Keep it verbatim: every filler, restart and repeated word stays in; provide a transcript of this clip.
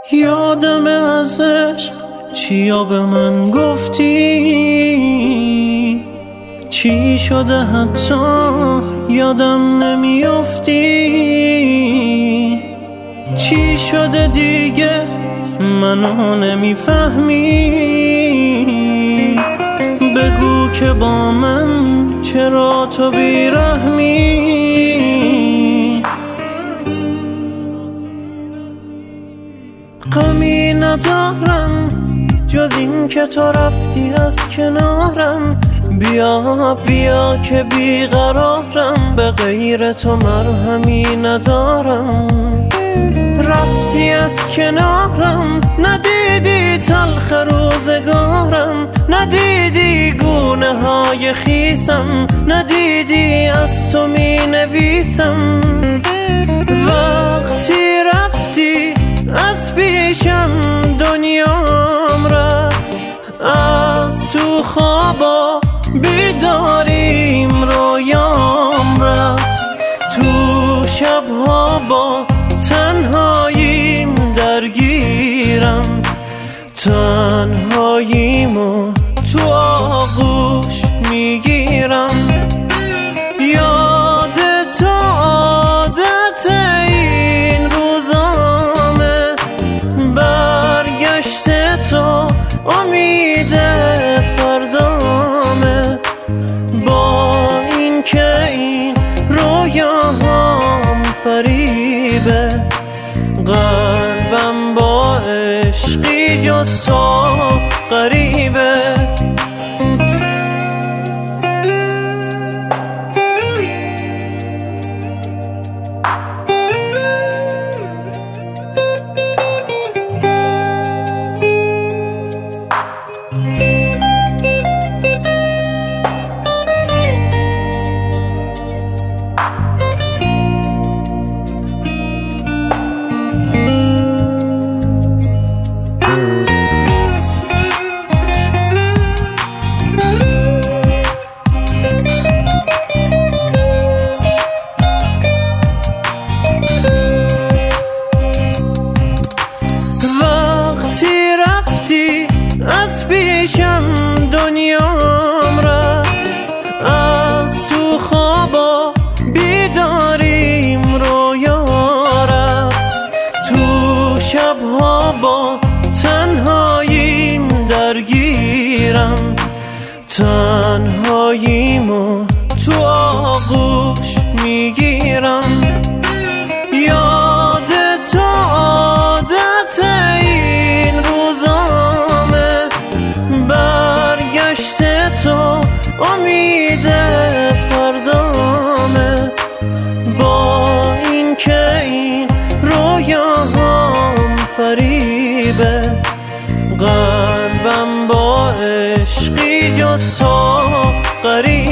یادم از عشق چیا به من گفتی، چی شده حتی یادم نمیافتی، چی شده دیگه منو نمیفهمی، بگو که با من چرا تو بیرحمی. غمی ندارم جز این که تو رفتی از کنارم، بیا بیا که بیقرارم، به غیر تو مرهمی ندارم. رفتی از کنارم، ندیدی تلخ روزگارم، ندیدی گونه های خیسم، ندیدی از تو می نویسم. وقتی رفتی از پیشم دنیام رفت، از تو خوابا بیداریم رویام رفت، تو شبها با تنهاییم درگیرم، تنهاییمو تو آغوش میگیرم. یاد تو عادت این روزامه، برگشت تو امید فردامه، با این که این رویاهام فریبه، قلبم با عشقی جز تو غریبه. از پیشم دنیام رفت، از تو خوابا بیداریم رویا رفت، تو شبها با تنهاییم درگیرم، تنهاییمو تو آغوش میگیرم. یاد تو عادت این روزامه، برگشت تو امید فردامه، با این که این رویاهام فریبه، قلبم با عشقی جز تو غریبه.